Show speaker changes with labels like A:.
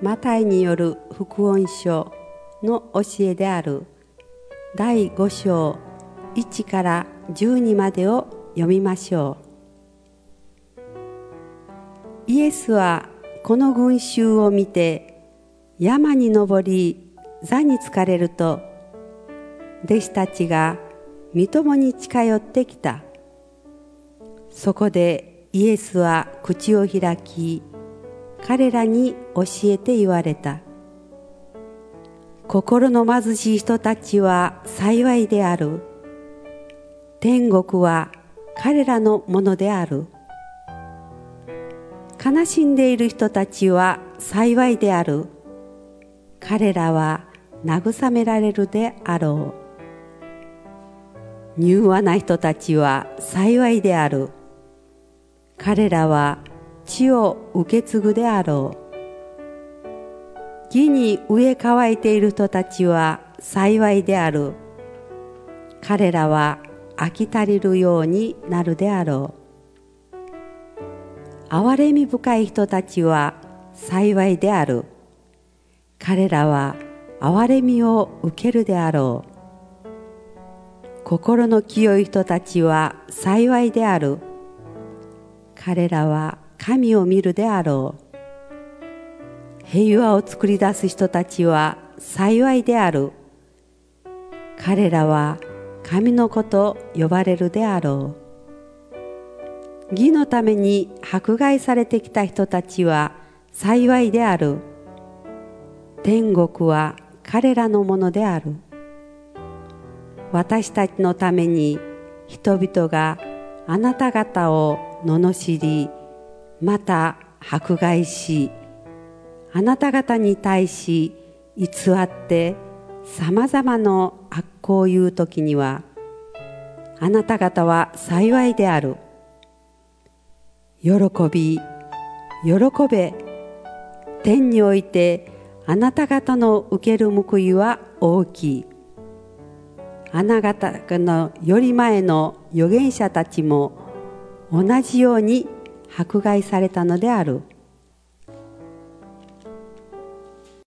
A: マタイによる福音書の教えである第5章1から12までを読みましょう。イエスはこの群衆を見て山に登り座につかれると、弟子たちが御霊に近寄ってきた。そこでイエスは口を開き、彼らに教えて言われた。心の貧しい人たちは幸いである。天国は彼らのものである。悲しんでいる人たちは幸いである。彼らは慰められるであろう。柔和な人たちは幸いである。彼らは地を受け継ぐであろう。義に飢え渇いている人たちは幸いである。彼らは飽き足りるようになるであろう。憐れみ深い人たちは幸いである。彼らは憐れみを受けるであろう。心の清い人たちは幸いである。彼らは神を見るであろう。平和を作り出す人たちは幸いである。彼らは神の子と呼ばれるであろう。義のために迫害されてきた人たちは幸いである。天国は彼らのものである。私たちのために人々があなた方を罵り、また迫害し、あなた方に対し偽ってさまざまな悪行を言うときには、あなた方は幸いである。喜び、喜べ。天においてあなた方の受ける報いは大きい。あなた方のより前の預言者たちも同じように迫害されたのである。